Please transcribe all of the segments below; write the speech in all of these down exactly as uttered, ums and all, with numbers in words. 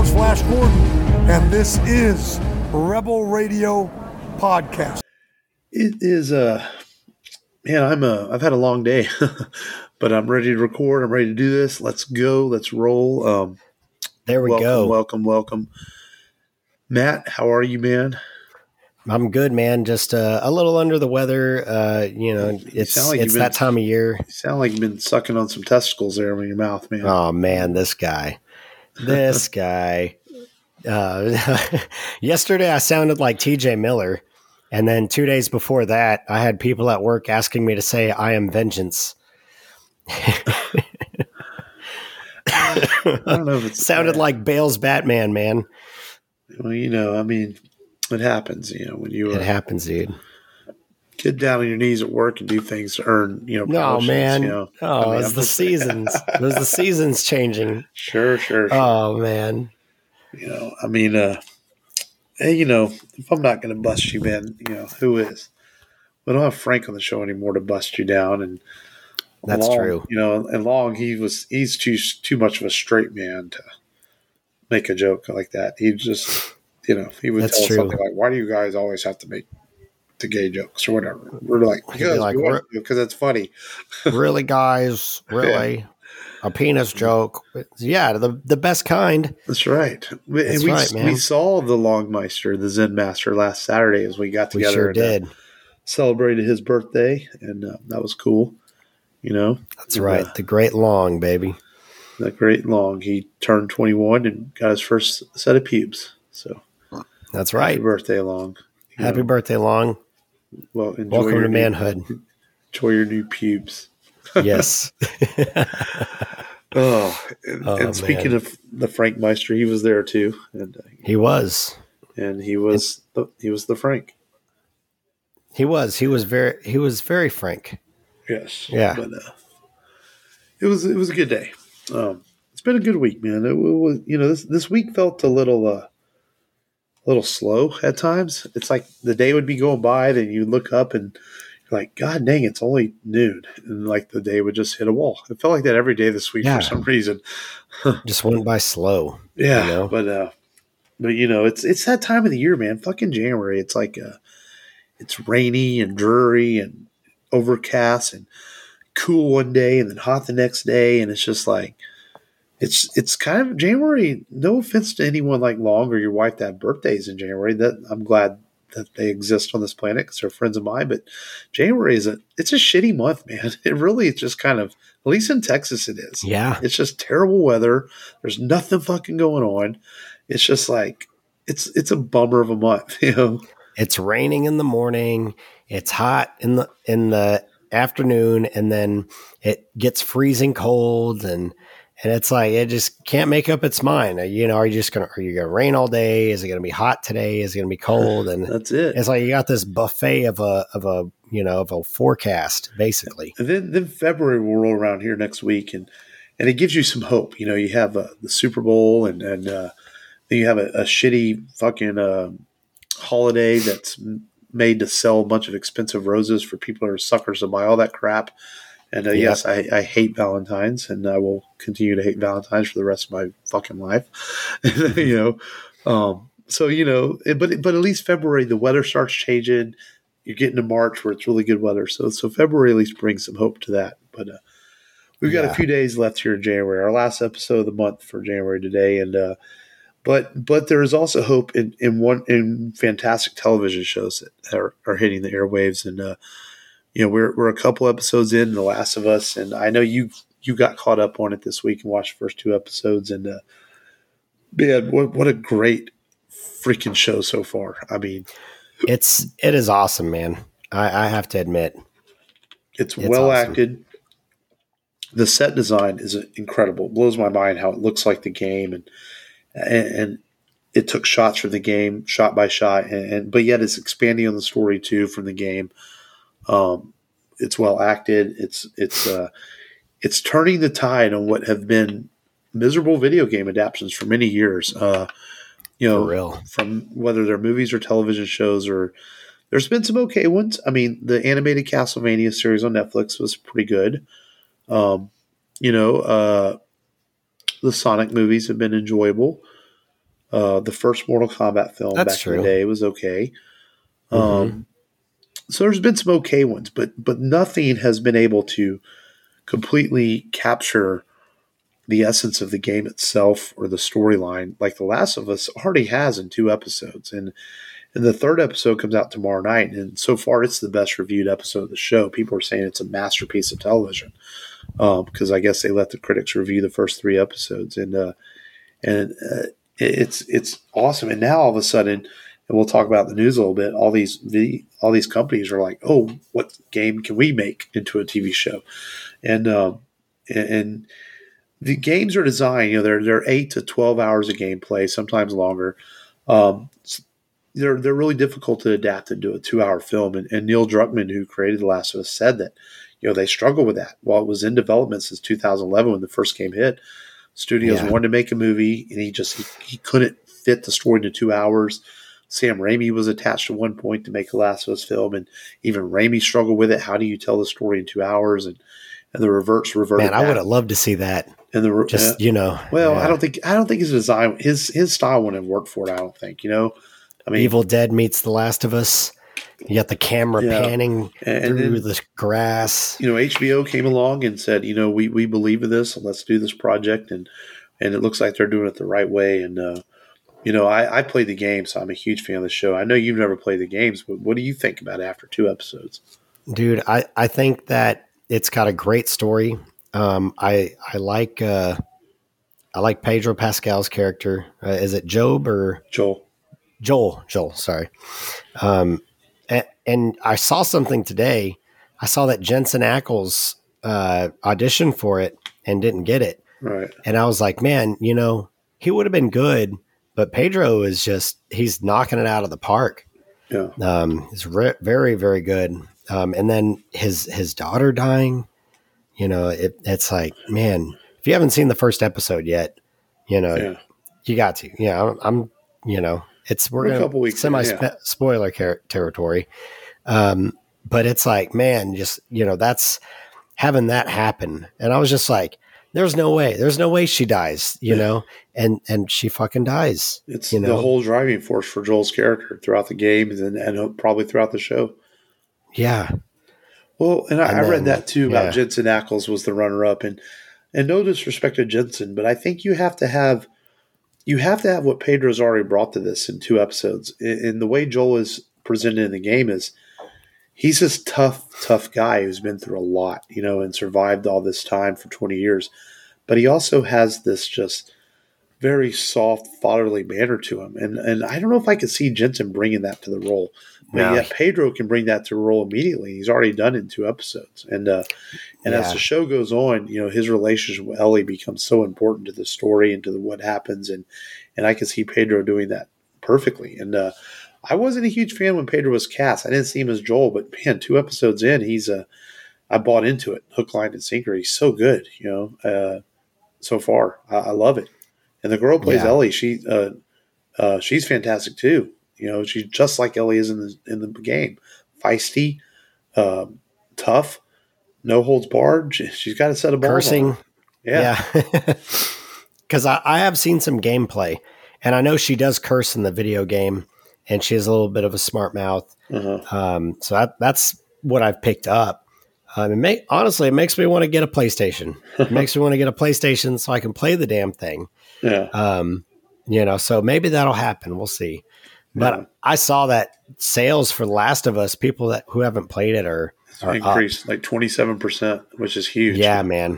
name is Flash Gordon, and this is Rebel Radio Podcast. It is uh man, I'm uh I've had a long day, but I'm ready to record. I'm ready to do this. Let's go. Let's roll. Um, there we welcome, go. Welcome, welcome, Matt. How are you, man? I'm good, man. Just uh, a little under the weather. Uh, you know, you it's like it's that been, time of year. You sound like you've been sucking on some testicles there in your mouth, man. Oh man, this guy, this guy. Uh, yesterday, I sounded like T J Miller, and then two days before that, I had people at work asking me to say "I am vengeance." I don't know if it sounded bad. Like Bale's Batman, man. Well, you know, I mean. It happens, you know, when you uh, it happens, dude. Get down on your knees at work and do things to earn, you know. No, man. You know? Oh, I mean, it's the seasons. It was the seasons changing. Sure, sure, sure. Oh, man. You know, I mean, uh, hey, you know, if I'm not going to bust you, man, you know, who is? We don't have Frank on the show anymore to bust you down, and that's Long, true. You know, and Long, he was he's too too much of a straight man to make a joke like that. He just. You know, he would That's tell us true. something like, "Why do you guys always have to make the gay jokes or whatever?" We're like, "Because like, because it's funny." Really, guys? Really? Yeah. A penis joke? Yeah, the the best kind. That's right. We, That's we, right, man. We saw the Longmeister, the Zen Master, last Saturday as we got together. We sure and, did. Uh, celebrated his birthday, and uh, that was cool. You know, that's and, right. Uh, the great Long, baby. The great Long. He turned twenty-one and got his first set of pubes. So. That's right. Happy birthday, Long. You Happy know. birthday, Long. Well, enjoy Welcome your to new, manhood. Enjoy your new pubes. Yes. oh, and, oh, and speaking man. of the Frank Meister, he was there too, and uh, he was, and he was the, he was the Frank. He was. He was very. He was very frank. Yes. Yeah. But uh, it was it was a good day. Um, it's been a good week, man. It, it was you know this this week felt a little. Uh, A little slow at times. It's like the day would be going by, then you look up and you're like, God dang, it's only noon. And like the day would just hit a wall. It felt like that every day this week yeah. for some reason. Just went by slow. Yeah. You know? But, uh, but you know, it's, it's that time of the year, man. Fucking January. It's like, uh, it's rainy and dreary and overcast and cool one day and then hot the next day. And it's just like, It's it's kind of January. No offense to anyone like Long or your wife that have birthdays in January. That I'm glad that they exist on this planet because they're friends of mine. But January is a it's a shitty month, man. It really is just kind of at least in Texas it is. Yeah, it's just terrible weather. There's nothing fucking going on. It's just like it's it's a bummer of a month. You know, it's raining in the morning. It's hot in the in the afternoon, and then it gets freezing cold and. And it's like, it just can't make up its mind. You know, are you just going to, are you going to rain all day? Is it going to be hot today? Is it going to be cold? And that's it. It's like, you got this buffet of a, of a, you know, of a forecast basically. And then, then February will roll around here next week and, and it gives you some hope. You know, you have uh, the Super Bowl and, and, uh, then you have a, a shitty fucking, uh, holiday that's made to sell a bunch of expensive roses for people who are suckers to buy all that crap. And uh, yep. yes, I, I hate Valentine's, and I will continue to hate Valentine's for the rest of my fucking life. you know, um, so you know, it, but but at least February the weather starts changing. You're getting to March where it's really good weather. So so February at least brings some hope to that. But uh, we've got yeah. a few days left here in January. Our last episode of the month for January today, and uh, but but there is also hope in in one in fantastic television shows that are, are hitting the airwaves and. Uh, You know, we're we're a couple episodes in The Last of Us, and I know you you got caught up on it this week and watched the first two episodes. And uh, man, what what a great freaking show so far! I mean, it's it is awesome, man. I, I have to admit, it's, it's well awesome. acted. The set design is incredible. It blows my mind how it looks like the game, and and, and it took shots from the game, shot by shot, and, and but yet it's expanding on the story too from the game. Um, it's well acted. It's it's uh, it's turning the tide on what have been miserable video game adaptations for many years. Uh, you know, for real. From whether they're movies or television shows, or there's been some okay ones. I mean, the animated Castlevania series on Netflix was pretty good. Um, you know, uh, the Sonic movies have been enjoyable. Uh, the first Mortal Kombat film That's back true. in the day was okay. Um, Mm-hmm. So there's been some okay ones, but but nothing has been able to completely capture the essence of the game itself or the storyline like The Last of Us already has in two episodes. And and the third episode comes out tomorrow night, and so far it's the best reviewed episode of the show. People are saying it's a masterpiece of television um, because I guess they let the critics review the first three episodes, and uh, and uh, it's it's awesome. And now all of a sudden, and we'll talk about the news a little bit. All these the, all these companies are like, oh, what game can we make into a T V show? And um, and, and the games are designed. You know, they're they're eight to twelve hours of gameplay, sometimes longer. Um, they're they're really difficult to adapt into a two hour film. And, and Neil Druckmann, who created The Last of Us, said that you know they struggle with that. While it was in development since two thousand eleven when the first game hit, studios Yeah. wanted to make a movie, and he just he, he couldn't fit the story into two hours. Sam Raimi was attached at one point to make a Last of Us film, and even Raimi struggled with it. How do you tell the story in two hours? And and the reverts reverted. Man, I back. would have loved to see that. And the Just uh, you know, well, yeah. I don't think I don't think his design his his style wouldn't have worked for it. I don't think you know. I mean, Evil Dead meets The Last of Us. You got the camera Yeah. panning And through then- the grass. you know, H B O came along and said, you know, we we believe in this, and let's do this project, and and it looks like they're doing it the right way. And uh, you know, I, I played the game, so I'm a huge fan of the show. I know you've never played the games, but what do you think about it after two episodes? Dude, I, I think that it's got a great story. Um, I I like uh, I like Pedro Pascal's character. Uh, is it Job or Joel, Joel? Joel, sorry. Um, and, and I saw something today. I saw that Jensen Ackles uh, auditioned for it and didn't get it. right? And I was like, man, you know, he would have been good, but Pedro is just, he's knocking it out of the park. Yeah, Um, he's re- very, very good. Um, and then his, his daughter dying, you know, it, it's like, man, if you haven't seen the first episode yet, you know, yeah, you got to, yeah, I'm, I'm you know, it's, we're, We're a gonna, couple weeks in, semi yeah. spoiler car- territory. Um, but it's like, man, just, you know, that's having that happen. And I was just like, there's no way, there's no way she dies, you Yeah. know, and, and she fucking dies. it's you the know? whole driving force for Joel's character throughout the game, and and probably throughout the show. Yeah. Well, and I, And I read then- that too about yeah. Jensen Ackles was the runner-up, and and no disrespect to Jensen, but I think you have to have you have to have what Pedro's already brought to this in two episodes. In, in the way Joel is presented in the game is he's this tough, tough guy who's been through a lot, you know, and survived all this time for twenty years. But he also has this just very soft, fatherly manner to him, and and I don't know if I could see Jensen bringing that to the role. But No. yet Pedro can bring that to a role immediately. He's already done it in two episodes. And uh, and as Yeah. the show goes on, you know, his relationship with Ellie becomes so important to the story and to the, what happens. And and I can see Pedro doing that perfectly. And uh, I wasn't a huge fan when Pedro was cast. I didn't see him as Joel, but man, two episodes in, he's uh, I bought into it, hook, line, and sinker. He's so good, you know, uh, so far. I, I love it. And the girl who plays Yeah. Ellie. She uh, uh, she's fantastic too. You know, she's just like Ellie is in the in the game, feisty, um, tough, no holds barred. She, she's got a set of balls. Cursing. on her. Yeah, Yeah. Because I, I have seen some gameplay, and I know she does curse in the video game, and she has a little bit of a smart mouth. uh-huh. Um, so that, that's what I've picked up. Um, it may, honestly, it makes me want to get a PlayStation. It makes me want to get a PlayStation so I can play the damn thing. yeah. Um, you know, so maybe that'll happen. We'll see. But Yeah. I saw that sales for The Last of Us, people that who haven't played it are, are up. Increased like twenty seven percent, which is huge. Yeah, man.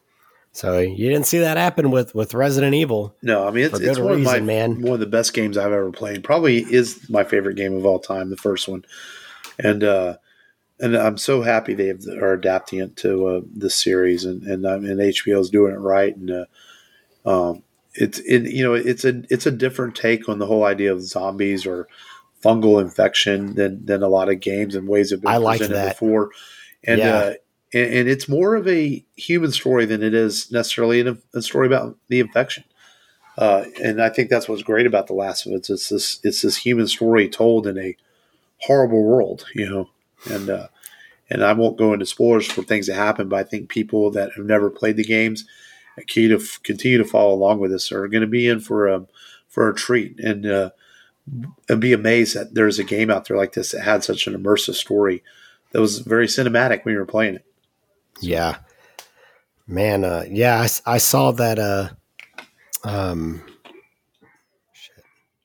So you didn't see that happen with, with Resident Evil. No, I mean it's, For it's good one reason, of my man. one of the best games I've ever played. Probably is my favorite game of all time, the first one, and uh, and I'm so happy they have, are adapting it to uh, this series, and and, um, and H B O is doing it right, and uh, um, it's it, you know it's a it's a different take on the whole idea of zombies or fungal infection than than a lot of games and ways have been I like presented that. before, and. Yeah. Uh, and, and it's more of a human story than it is necessarily a, a story about the infection. Uh, and I think that's what's great about The Last of Us. It's this it's this human story told in a horrible world, you know. And uh, and I won't go into spoilers for things that happen, but I think people that have never played the games and key to f- continue to follow along with this are going to be in for a for a treat and uh, and be amazed that there's a game out there like this that had such an immersive story that was very cinematic when you were playing it. So. Yeah, man. Uh, yeah, I, I saw that. Uh, um, shit.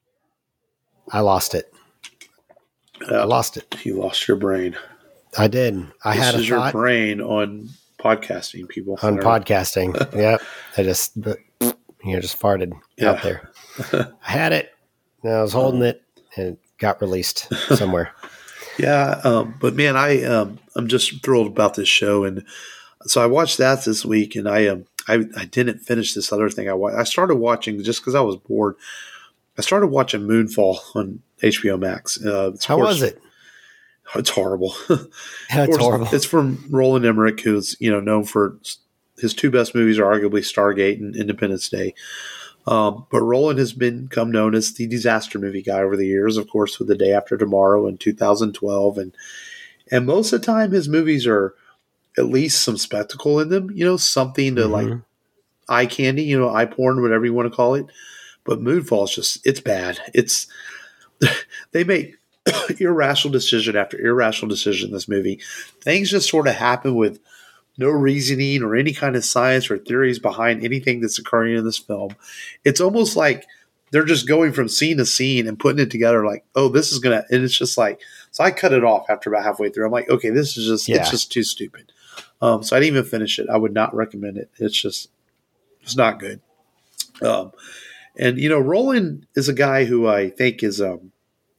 I lost it. Uh, I lost it. You lost your brain. I did. I this had a is thought. Your brain on podcasting, people. On podcasting. Yep. I just, you know, just farted yeah. out there. I had it. And I was holding it and it got released somewhere. yeah. Um, but man, I, um, I'm just thrilled about this show. And so I watched that this week and I, um, I, I didn't finish this other thing. I wa- I started watching just cause I was bored. I started watching Moonfall on H B O Max. Uh, How course, was it? It's horrible. Yeah, it's horrible. It's from Roland Emmerich, who's, you know, known for his two best movies are arguably Stargate and Independence Day. Um, but Roland has become known as the disaster movie guy over the years, of course, with The Day After Tomorrow in two thousand twelve. And, and most of the time his movies are at least some spectacle in them, you know, something to mm-hmm. like eye candy, you know, eye porn, whatever you want to call it. But Moonfall is just, it's bad. It's, they make irrational decision after irrational decision in this movie. Things just sort of happen with no reasoning or any kind of science or theories behind anything that's occurring in this film. It's almost like they're just going from scene to scene and putting it together like, oh, this is going to, and it's just like, so I cut it off after about halfway through. I'm like, okay, this is just, yeah. it's just too stupid. Um, so I didn't even finish it. I would not recommend it. It's just, it's not good. Um, and, you know, Roland is a guy who I think is um,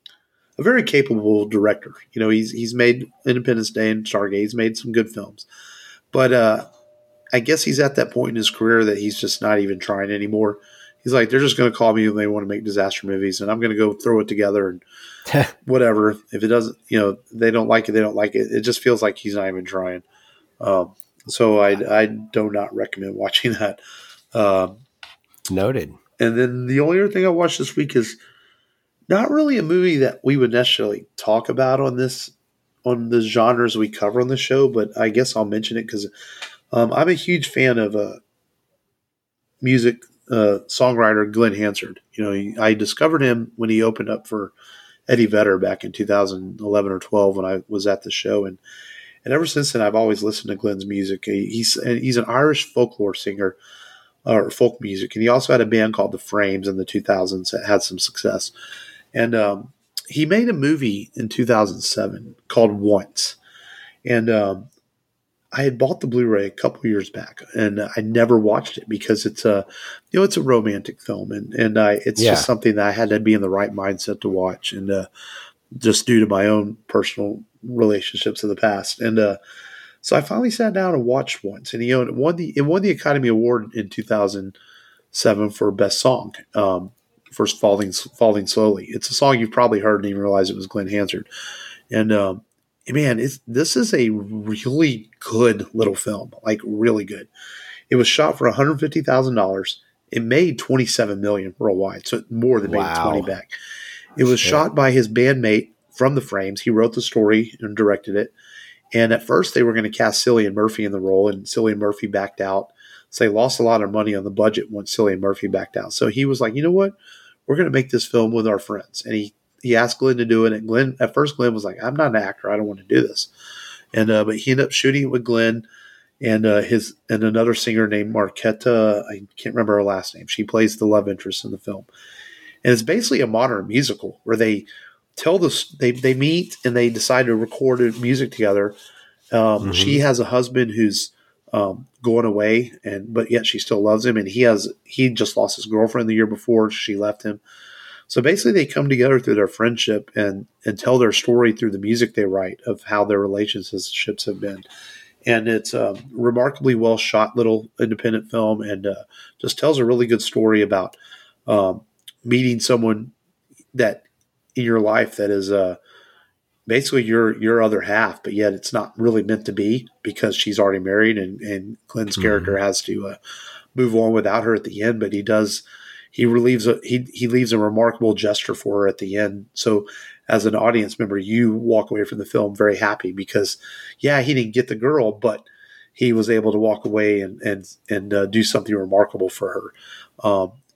a very capable director. You know, he's he's made Independence Day and Stargate. He's made some good films. But uh, I guess he's at that point in his career that he's just not even trying anymore. He's like, they're just going to call me when they want to make disaster movies, and I'm going to go throw it together and whatever. If it doesn't, you know, they don't like it, they don't like it. It just feels like he's not even trying. Um, so I, I do not recommend watching that. Um, Noted. And then the only other thing I watched this week is not really a movie that we would necessarily talk about on this, on the genres we cover on the show, but I guess I'll mention it because um, I'm a huge fan of uh, music uh, songwriter Glenn Hansard. You know, I discovered him when he opened up for Eddie Vedder back in two thousand eleven or twelve when I was at the show, and and ever since then I've always listened to Glenn's music. He's he's an Irish folklore singer. Or folk music, and he also had a band called The Frames in the two thousands that had some success. And um, he made a movie in two thousand seven called Once, and um, I had bought the Blu-ray a couple years back, and I never watched it because it's a, you know, it's a romantic film, and and I it's yeah. just something that I had to be in the right mindset to watch, and uh, just due to my own personal relationships in the past, and. Uh, So I finally sat down and watched Once, and he it won the it won the Academy Award in two thousand seven for Best Song, um, for Falling Falling Slowly. It's a song you've probably heard and even realize it was Glenn Hansard. And um, man, it's, this is a really good little film, like really good. It was shot for one hundred fifty thousand dollars. It made twenty-seven million dollars worldwide, so it more than made wow. twenty back. It was Shit. shot by his bandmate from The Frames. He wrote the story and directed it. And at first they were going to cast Cillian Murphy in the role, and Cillian Murphy backed out. So they lost a lot of money on the budget once Cillian Murphy backed out. So he was like, you know what? We're going to make this film with our friends. And he, he asked Glenn to do it. And Glenn, at first Glenn was like, I'm not an actor. I don't want to do this. And uh, but he ended up shooting it with Glenn and uh, his and another singer named Marquetta. I can't remember her last name. She plays the love interest in the film. And it's basically a modern musical where they – tell this they they meet and they decide to record music together. Um, mm-hmm. She has a husband who's um, going away, and but yet she still loves him. And he has he just lost his girlfriend the year before she left him. So basically, they come together through their friendship and and tell their story through the music they write of how their relationships have been. And it's a remarkably well shot little independent film, and uh, just tells a really good story about um, meeting someone that. In your life that is uh, basically your your other half, but yet it's not really meant to be because she's already married, and, and Glenn's mm-hmm. character has to uh, move on without her at the end. But he does he relieves a, he he leaves a remarkable gesture for her at the end. So as an audience member, you walk away from the film very happy because yeah, he didn't get the girl, but he was able to walk away and and and uh, do something remarkable for her. Um,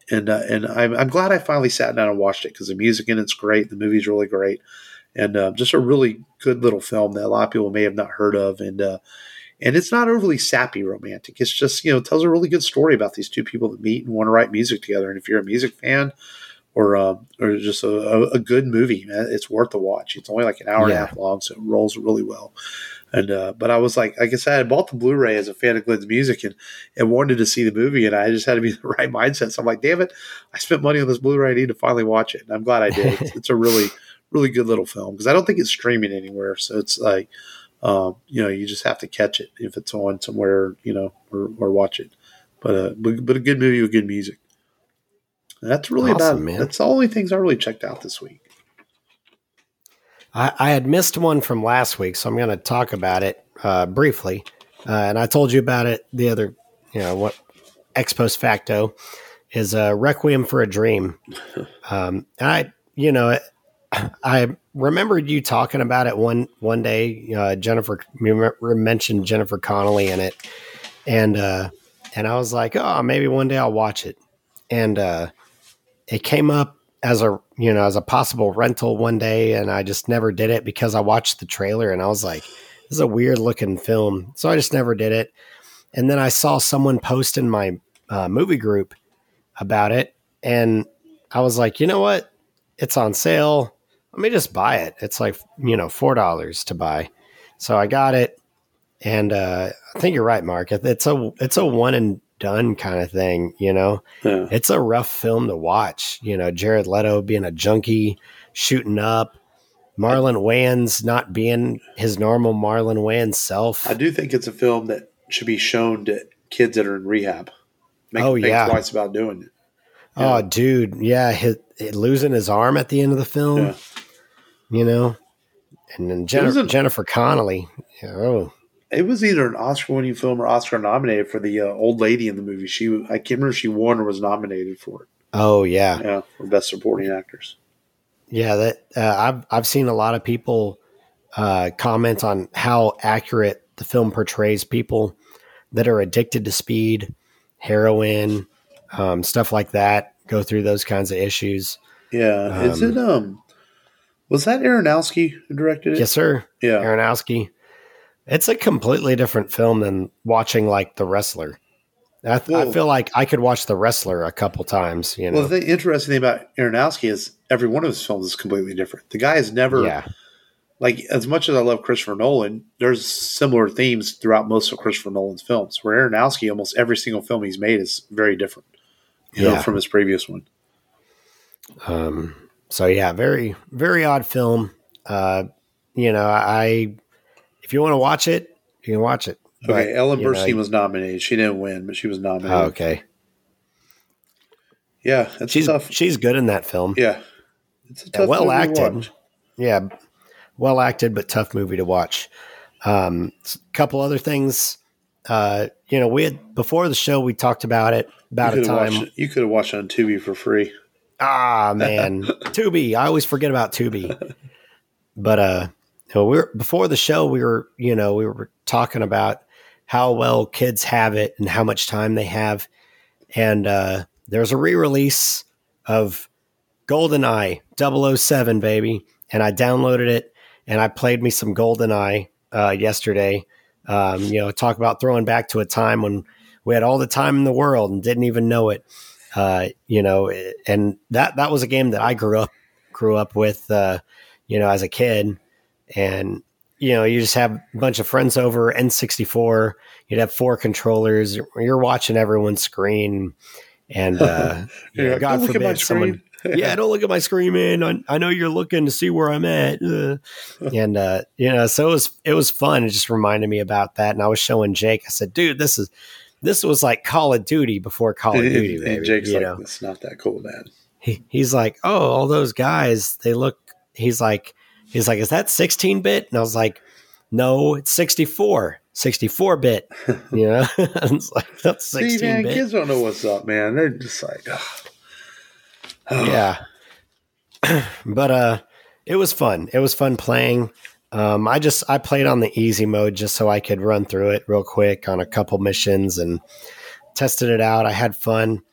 and uh, and I'm I'm glad I finally sat down and watched it because the music in it's great, the movie's really great, and uh, just a really good little film that a lot of people may have not heard of, and uh, and it's not overly sappy romantic. It's just, you know, it tells a really good story about these two people that meet and want to write music together. And if you're a music fan or uh, or just a, a good movie, man, it's worth the watch. It's only like an hour Yeah. and a half long, so it rolls really well. And uh, but I was like, like I said, I bought the Blu-ray as a fan of Glenn's music and, and wanted to see the movie, and I just had to be in the right mindset. So I'm like, damn it, I spent money on this Blu-ray. I need to finally watch it, and I'm glad I did. It's, it's a really, really good little film because I don't think it's streaming anywhere. So it's like, um, you know, you just have to catch it if it's on somewhere, you know, or, or watch it. But uh, but, but a good movie with good music. And that's really Awesome, about man. That's the only things I really checked out this week. I, I had missed one from last week, so I'm going to talk about it uh, briefly. Uh, and I told you about it the other, you know, what ex post facto is uh, Requiem for a Dream. Um, and I, you know, I remembered you talking about it one one day. Uh, Jennifer you mentioned Jennifer Connelly in it, and uh, and I was like, oh, maybe one day I'll watch it. And uh, it came up as a you know as a possible rental one day, and I just never did it because I watched the trailer and I was like, this is a weird looking film, so I just never did it. And then I saw someone post in my uh, movie group about it, and I was like, you know what? It's on sale. Let me just buy it. It's like, you know, four dollars to buy. So I got it. And uh, I think you're right, Mark. It's a, it's a one and done kind of thing. You know, Yeah. It's a rough film to watch. You know, Jared Leto being a junkie, shooting up, Marlon Wayans not being his normal Marlon Wayans self. I do think it's a film that should be shown to kids that are in rehab. Make Oh, them think yeah. twice about doing it. Oh, dude. Yeah. His, losing his arm at the end of the film, Yeah. you know, and then Jen- was a- Jennifer Connelly. Oh, It was either an Oscar-winning film or Oscar nominated for the uh, old lady in the movie. She, I can't remember if she won or was nominated for it. oh yeah. Yeah, for best supporting actress. Yeah. That uh, I've, I've seen a lot of people uh, comment on how accurate the film portrays people that are addicted to speed, heroin, um, stuff like that, go through those kinds of issues. Yeah, is it um? Was that Aronofsky who directed it? Yes, sir. Yeah. Aronofsky. It's a completely different film than watching like The Wrestler. I, th- I Well- feel like I could watch The Wrestler a couple times. You know, Well, the thing, interesting thing about Aronofsky is every one of his films is completely different. The guy has never, yeah, like, as much as I love Christopher Nolan, there's similar themes throughout most of Christopher Nolan's films. Where Aronofsky, almost every single film he's made is very different, you know, Yeah. from his previous one. Um, so yeah, very, very odd film. Uh, you know, I, if you want to watch it, you can watch it. Okay, But, Ellen you know, Burstyn was nominated. She didn't win, but she was nominated. oh, okay. Yeah, it's She's, tough. she's good in that film. Yeah, it's a Yeah, tough well movie to acted. watch. Yeah. Well acted, but tough movie to watch. Um, a couple other things, uh, you know, we had, before the show, we talked about it, about You a could have time. watched it. You could have watched it on Tubi for free. Ah, man, Tubi. I always forget about Tubi. But uh, you know, we were before the show. We were, you know, we were talking about how well kids have it and how much time they have. And uh, there's a re-release of GoldenEye double oh seven, baby. And I downloaded it and I played me some GoldenEye uh, yesterday. Um, you know, talk about throwing back to a time when we had all the time in the world and didn't even know it. Uh, you know, and that, that was a game that I grew up, grew up with, uh, you know, as a kid. And, you know, you just have a bunch of friends over, N sixty-four, you'd have four controllers, you're watching everyone's screen. And, uh, you You're know, like, God "Don't look at my forbid someone, screen." yeah, don't look at my screen, man. I, I know you're looking to see where I'm at. Uh, and, uh, you know, so it was, it was fun. It just reminded me about that. And I was showing Jake, I said, dude, this is, this was like Call of Duty before Call of Duty, And, baby. and Jake's you like, know? "It's not that cool, Dad." He, he's like, oh, all those guys, they look, he's like, he's like, is that sixteen bit? And I was like, no, it's sixty-four, sixty-four bit, you know, it's like, that's See, man, sixteen bit. kids don't know what's up, man. They're just like, "Ugh." Yeah. But, uh, it was fun. It was fun playing. Um, I just, I played on the easy mode just so I could run through it real quick on a couple missions and tested it out. I had fun.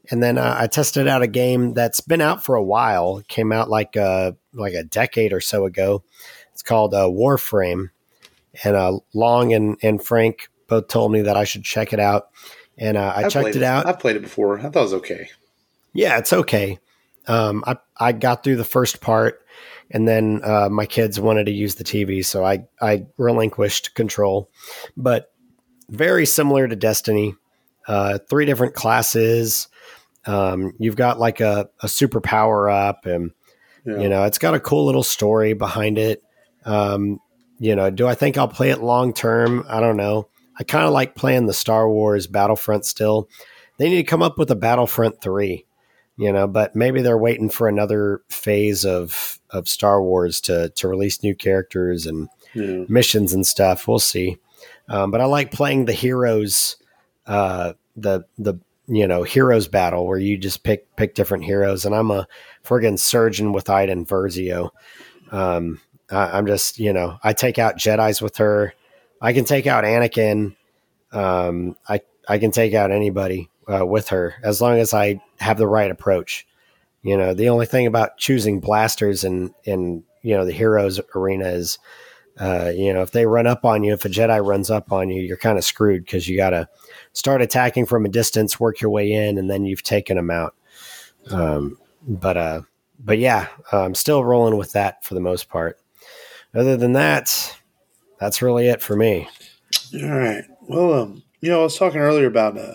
And then uh, I tested out a game that's been out for a while. It came out like uh like a decade or so ago. It's called uh, Warframe. And uh, Long and, and Frank both told me that I should check it out. And uh, I I've checked it, it out. I've played it before. I thought it was okay. Yeah, it's okay. Um, I, I got through the first part, and then uh, my kids wanted to use the T V, so I, I relinquished control. But very similar to Destiny. Uh, three different classes. Um, you've got like a, a super power up, and yeah. you know, it's got a cool little story behind it. Um, you know, do I think I'll play it long term? I don't know. I kind of like playing the Star Wars Battlefront still. They need to come up with a Battlefront three, you know, but maybe they're waiting for another phase of, of Star Wars to, to release new characters and yeah. missions and stuff. We'll see. Um, but I like playing the heroes, uh, the, the, you know, heroes battle where you just pick, pick different heroes. And I'm a friggin' surgeon with Iden Versio. Um, I, I'm just, you know, I take out Jedis with her. I can take out Anakin. Um, I, I can take out anybody uh, with her as long as I have the right approach. You know, the only thing about choosing blasters in, in, you know, the heroes arena is, uh, you know, if they run up on you, if a Jedi runs up on you, you're kind of screwed because you got to start attacking from a distance, work your way in, and then you've taken them out. Um, but, uh, but yeah, I'm still rolling with that for the most part. Other than that, that's really it for me. All right. Well, um, you know, I was talking earlier about uh,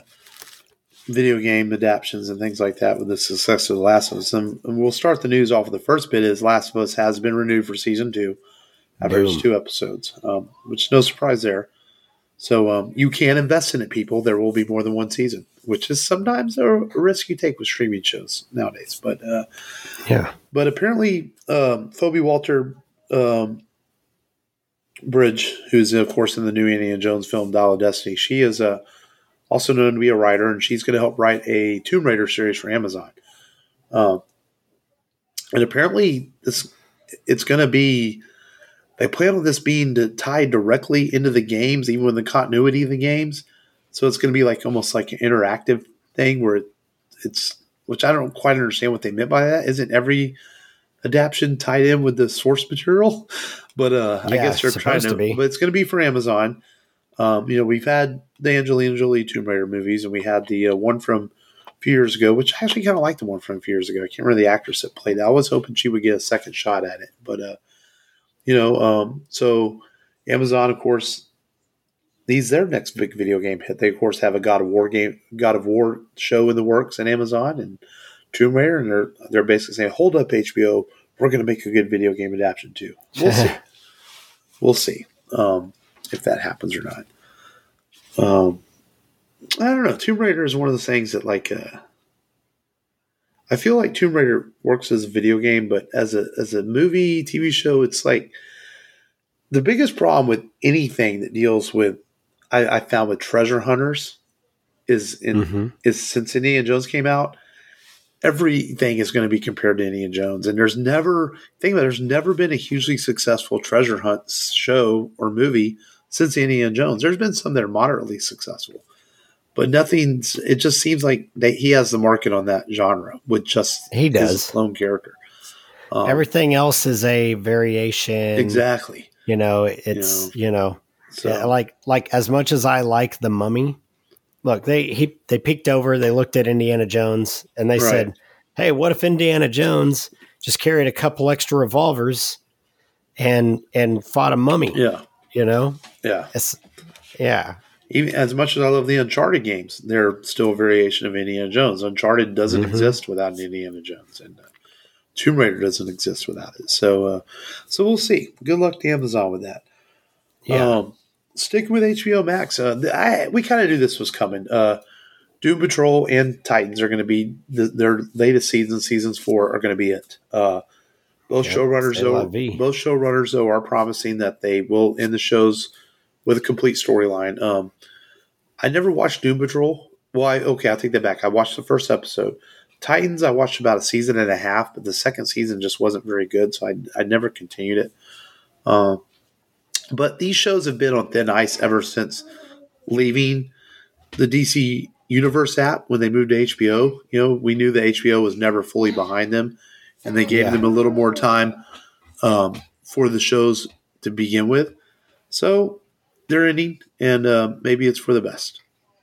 video game adaptions and things like that with the success of The Last of Us. And, and we'll start the news off with the first bit is Last of Us has been renewed for season two after its two episodes, um, which is no surprise there. So um, you can invest in it, people. There will be more than one season, which is sometimes a risk you take with streaming shows nowadays. But uh, yeah, but apparently um, Phoebe Walter um, Bridge, who's of course in the new Indiana Jones film Dial of Destiny, she is uh, also known to be a writer, and she's going to help write a Tomb Raider series for Amazon. Um, and apparently, this it's going to be. They plan on this being to, tied directly into the games, even with the continuity of the games. So it's going to be like almost like an interactive thing where it, it's, which I don't quite understand what they meant by that. Isn't every adaptation tied in with the source material? But uh, yeah, I guess they're trying to, to be. But it's going to be for Amazon. Um, you know, we've had the Angelina Jolie Tomb Raider movies, and we had the uh, one from a few years ago, which I actually kind of liked the one from a few years ago. I can't remember the actress that played it. I was hoping she would get a second shot at it, but uh, You know, um, so Amazon, of course, needs their next big video game hit. They, of course, have a God of War game, God of War show in the works in Amazon and Tomb Raider, and they're they're basically saying, "Hold up, H B O, we're going to make a good video game adaptation too." We'll see. We'll see um, if that happens or not. Um, I don't know. Tomb Raider is one of those things that, like, uh, I feel like Tomb Raider works as a video game, but as a as a movie, T V show, it's like the biggest problem with anything that deals with, I, I found with treasure hunters is in mm-hmm. is since Indiana Jones came out, everything is going to be compared to Indiana Jones, and there's never think about it, there's never been a hugely successful treasure hunt show or movie since Indiana Jones. There's been some that are moderately successful. But nothing's. It just seems like they, he has the market on that genre with just he does his lone character. Um, Everything else is a variation. Exactly. You know, it's you know, you know so. like like as much as I like The Mummy. Look, they he they peeked over. They looked at Indiana Jones and they right. said, "Hey, what if Indiana Jones just carried a couple extra revolvers and and fought a mummy?" Yeah. You know. Yeah. It's, yeah. Even as much as I love the Uncharted games, they're still a variation of Indiana Jones. Uncharted doesn't mm-hmm. exist without an Indiana Jones, and uh, Tomb Raider doesn't exist without it. So, uh, so we'll see. Good luck to Amazon with that. Yeah. Um, sticking with H B O Max, uh, the, I, we kind of knew this was coming. Uh, Doom Patrol and Titans are going to be the, their latest seasons. Seasons four are going to be it. Uh, both yep, showrunners, though, both showrunners though, are promising that they will end the shows with a complete storyline. Um, I never watched Doom Patrol. Well, I, okay, I'll take that back. I watched the first episode. Titans, I watched about a season and a half, but the second season just wasn't very good, so I, I never continued it. Uh, but these shows have been on thin ice ever since leaving the D C Universe app when they moved to H B O. You know, we knew that H B O was never fully behind them, and they gave Yeah. them a little more time um, for the shows to begin with. So they're ending, and uh, maybe it's for the best.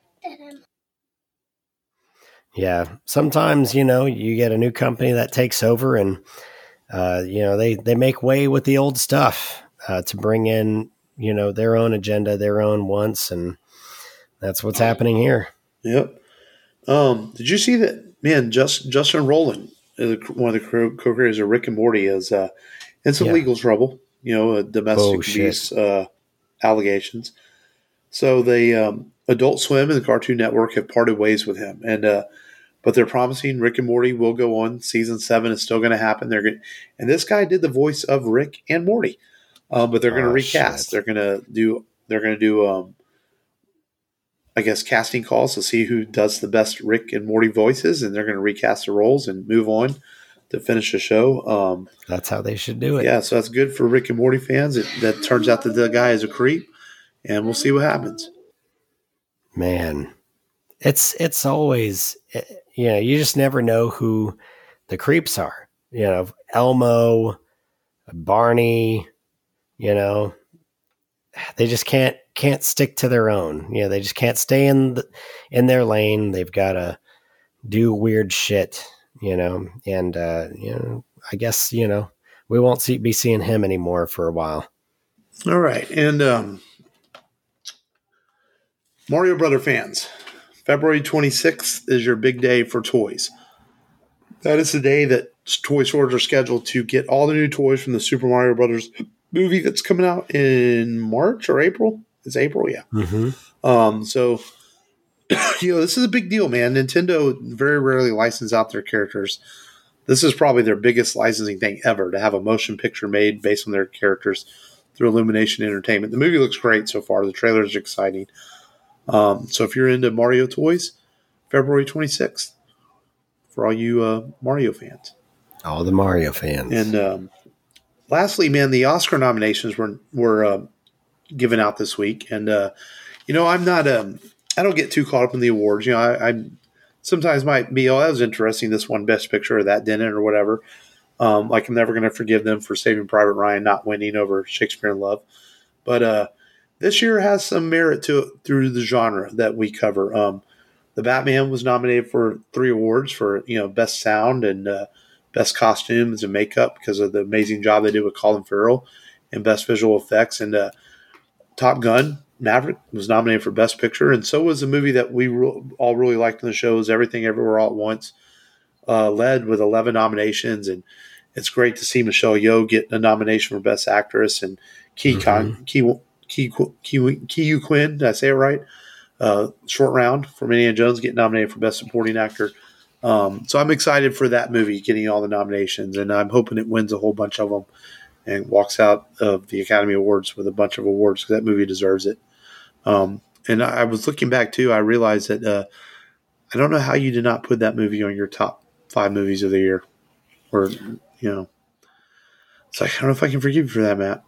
Yeah. Sometimes, you know, you get a new company that takes over and, uh, you know, they, they make way with the old stuff uh, to bring in, you know, their own agenda, their own wants. And that's what's happening here. Yep. Um, did you see that? Man, just, Justin Roiland, uh, one of the co-creators of Rick and Morty, is uh, in some Yeah. legal trouble. You know, uh, domestic Oh, shit. abuse uh, allegations. So the um, Adult Swim and the Cartoon Network have parted ways with him, and uh, but they're promising Rick and Morty will go on. Season seven is still going to happen. They're going, and this guy did the voice of Rick and Morty, um, but they're going to Oh, recast. shit. They're going to do. They're going to do. Um, I guess casting calls to see who does the best Rick and Morty voices, and they're going to recast the roles and move on to finish the show. Um, That's how they should do it. yeah, so that's good for Rick and Morty fans. It, that turns out that the guy is a creep, and we'll see what happens. Man, it's it's always, you know, you just never know who the creeps are. You know, Elmo, Barney, you know, they just can't can't stick to their own. You know, they just can't stay in the, in their lane. They've got to do weird shit, you know, and uh, you know, I guess, you know, we won't see be seeing him anymore for a while. All right, and um, Mario Brother fans, February twenty-sixth is your big day for toys. That is the day that toy stores are scheduled to get all the new toys from the Super Mario Brothers movie that's coming out in March or April. It's April, yeah. Mm-hmm. Um, so, you know, this is a big deal, man. Nintendo very rarely licenses out their characters. This is probably their biggest licensing thing ever, to have a motion picture made based on their characters through Illumination Entertainment. The movie looks great so far. The trailer is exciting. Um, so if you're into Mario toys, February twenty-sixth for all you uh, Mario fans. All the Mario fans. And um, lastly, man, the Oscar nominations were were uh, given out this week, and uh, you know, I'm not um, I don't get too caught up in the awards. You know, I, I sometimes might be, oh, that was interesting. This one Best Picture or that didn't or whatever. Um, like I'm never going to forgive them for Saving Private Ryan not winning over Shakespeare in Love, but uh, this year has some merit to it through the genre that we cover. Um, the Batman was nominated for three awards for, you know, best sound and uh, best costumes and makeup because of the amazing job they did with Colin Farrell, and best visual effects. And uh, Top Gun Maverick was nominated for best picture, and so was a movie that we re- all really liked in the show, is Everything Everywhere All at Once, uh, led with eleven nominations. And it's great to see Michelle Yeoh get a nomination for best actress, and Ki Mm-hmm. Ki Ki Ki Ki Quinn, did I say it right? Uh, Short Round from Indiana Jones getting nominated for best supporting actor. Um, so I'm excited for that movie getting all the nominations, and I'm hoping it wins a whole bunch of them and walks out of the Academy Awards with a bunch of awards, because that movie deserves it. Um, and I was looking back too. I realized that uh, I don't know how you did not put that movie on your top five movies of the year, or you know, it's like I don't know if I can forgive you for that, Matt.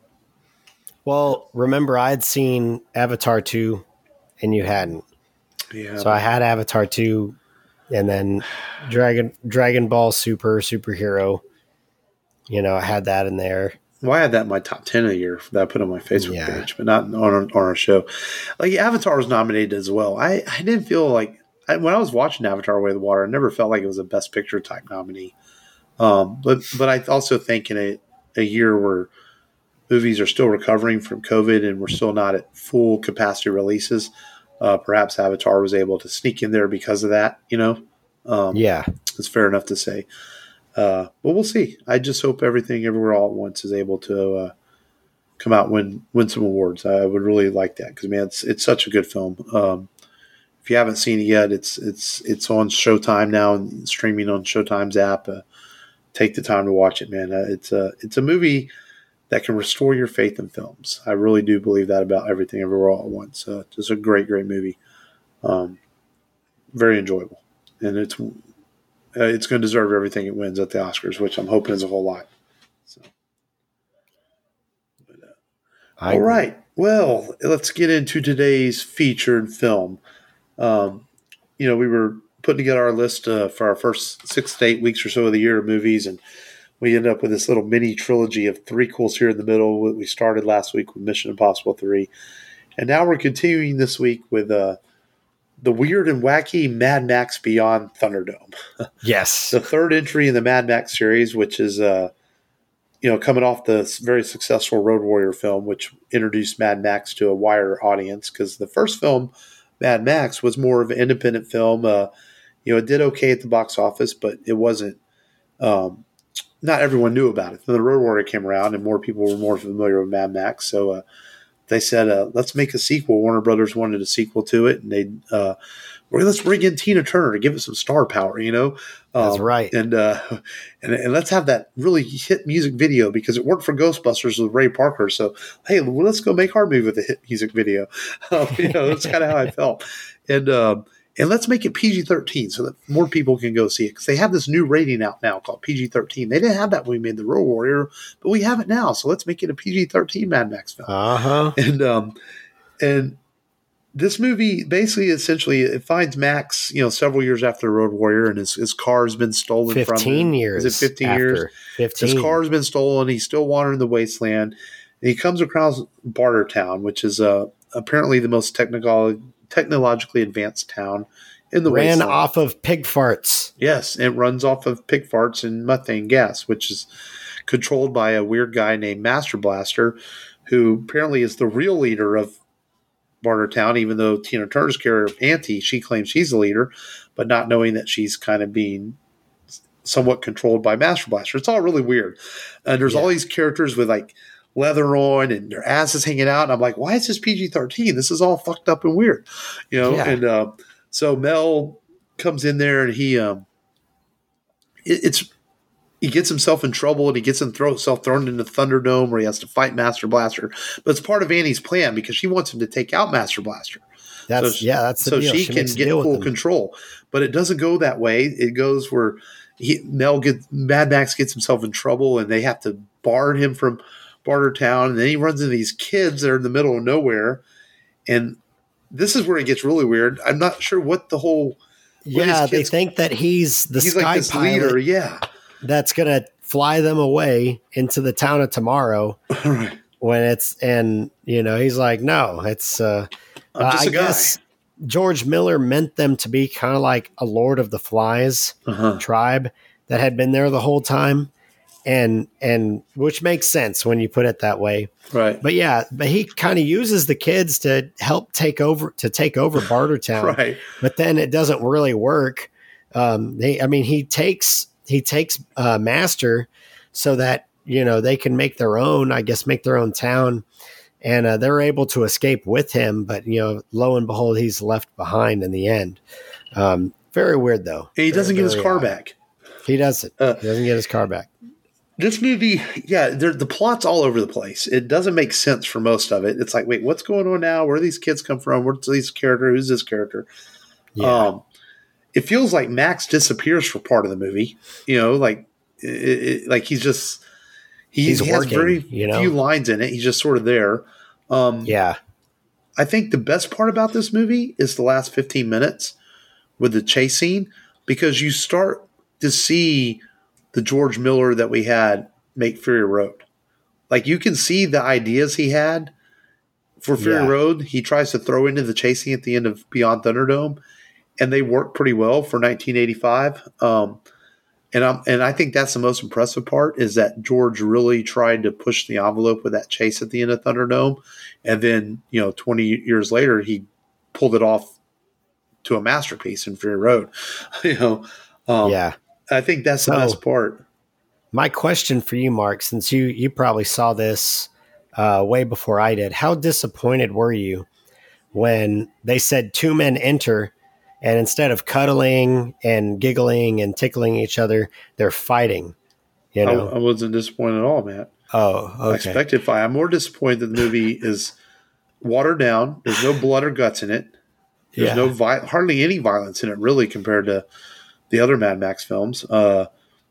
Well, remember, I'd seen Avatar two and you hadn't. Yeah. So I had Avatar two and then Dragon Dragon Ball Super Superhero. You know, I had that in there. Well, I had that in my top ten of the year that I put on my Facebook Yeah. page, but not on our, on our show. Like Avatar was nominated as well. I, I didn't feel like I, when I was watching Avatar: Way of the Water, I never felt like it was a Best Picture type nominee. Um, but but I also think in a, a year where movies are still recovering from COVID and we're still not at full capacity releases, uh, perhaps Avatar was able to sneak in there because of that. You know, um, Yeah. it's fair enough to say. Uh, but we'll see. I just hope Everything Everywhere All at Once is able to uh, come out and win win some awards. I would really like that because man, it's it's such a good film. Um, if you haven't seen it yet, it's it's it's on Showtime now and streaming on Showtime's app. Uh, take the time to watch it, man. Uh, it's a it's a movie that can restore your faith in films. I really do believe that about Everything Everywhere All at Once. Uh, it's a great great movie. Um, very enjoyable, and it's. Uh, it's going to deserve everything it wins at the Oscars, which I'm hoping is a whole lot. So, but, uh, all right. Well, let's get into today's featured film. Um, you know, we were putting together our list uh, for our first six to eight weeks or so of the year of movies, and we ended up with this little mini trilogy of threequels here in the middle. We started last week with Mission Impossible three, and now we're continuing this week with uh, the weird and wacky Mad Max Beyond Thunderdome. Yes. The third entry in the Mad Max series, which is, uh, you know, coming off the very successful Road Warrior film, which introduced Mad Max to a wider audience, because the first film, Mad Max, was more of an independent film. Uh, you know, it did okay at the box office, but it wasn't, um, not everyone knew about it. Then the Road Warrior came around and more people were more familiar with Mad Max. So uh, they said, uh, let's make a sequel. Warner Brothers wanted a sequel to it. And they, uh, well, let's bring in Tina Turner to give it some star power, you know? Um, That's right. And, uh, and and let's have that really hit music video, because it worked for Ghostbusters with Ray Parker. So, hey, well, let's go make our movie with a hit music video. Um, you know, that's kind of how I felt. And, um, And let's make it P G thirteen so that more people can go see it. Because they have this new rating out now called P G thirteen. They didn't have that when we made The Road Warrior, but we have it now. So let's make it a P G thirteen Mad Max film. Uh-huh. And um, and this movie basically, essentially, it finds Max, you know, several years after The Road Warrior, and his, his car has been stolen from him. fifteen years. Is it fifteen after. years? fifteen. His car has been stolen. He's still wandering the wasteland. And he comes across Bartertown, which is uh, apparently the most technical, technologically advanced town in the Ran wasteland. off of pig farts. Yes, it runs off of pig farts and methane gas, which is controlled by a weird guy named Master Blaster, who apparently is the real leader of Bartertown, even though Tina Turner's character, Auntie, she claims she's the leader, but not knowing that she's kind of being somewhat controlled by Master Blaster. It's all really weird. And there's Yeah. all these characters with like leather on and their asses hanging out. And I'm like, why is this P G thirteen? This is all fucked up and weird, you know? Yeah. And uh, so Mel comes in there and he, um, it, it's, he gets himself in trouble and he gets himself thrown into Thunderdome where he has to fight Master Blaster. But it's part of Annie's plan because she wants him to take out Master Blaster. That's so, yeah, that's the so deal. she, She can makes a get deal with full him. control. But it doesn't go that way. It goes where he, Mel gets Mad Max gets himself in trouble and they have to bar him from Bartertown. And then he runs into these kids that are in the middle of nowhere. And this is where it gets really weird. I'm not sure what the whole what Yeah, his they kids- think that he's the he's sky like this pilot leader. Yeah. that's going to fly them away into the town of tomorrow Right. when it's, and, you know, he's like, no, it's, uh, I'm just I a guy. guess George Miller meant them to be kind of like a Lord of the Flies Uh-huh. tribe that had been there the whole time. And, and which makes sense when you put it that way. Right. But yeah, but he kind of uses the kids to help take over, to take over Bartertown. Right. But then it doesn't really work. Um, they, I mean, he takes, he takes uh, Master so that, you know, they can make their own, I guess, make their own town. And uh, they're able to escape with him. But, you know, lo and behold, he's left behind in the end. Um, very weird, though. And he doesn't Very, get his very car odd. back. He doesn't. Uh, he doesn't get his car back. This movie, yeah, there- the plot's all over the place. It doesn't make sense for most of it. It's like, wait, what's going on now? Where do these kids come from? Where's these character? Who's this character? Yeah. Um, it feels like Max disappears for part of the movie. You know, like it, it, like he's just he, He's he has working, very you know? few lines in it. He's just sort of there. Um, yeah. I think the best part about this movie is the last fifteen minutes with the chase scene, because you start to see the George Miller that we had make Fury Road. Like, you can see the ideas he had for Fury Yeah. Road. He tries to throw into the chasing at the end of Beyond Thunderdome, and they work pretty well for nineteen eighty-five. Um, and I'm and I think that's the most impressive part, is that George really tried to push the envelope with that chase at the end of Thunderdome, and then, you know, twenty years later he pulled it off to a masterpiece in Fury Road. you know, um, yeah. I think that's the So- best part. My question for you, Mark, since you you probably saw this uh, way before I did, how disappointed were you when they said two men enter, and instead of cuddling and giggling and tickling each other, they're fighting? You I, know? I wasn't disappointed at all, Matt. oh, I okay. expected fight. I'm more disappointed that the movie is watered down. There's no blood or guts in it. There's Yeah. no vi- hardly any violence in it, really, compared to the other Mad Max films. Uh,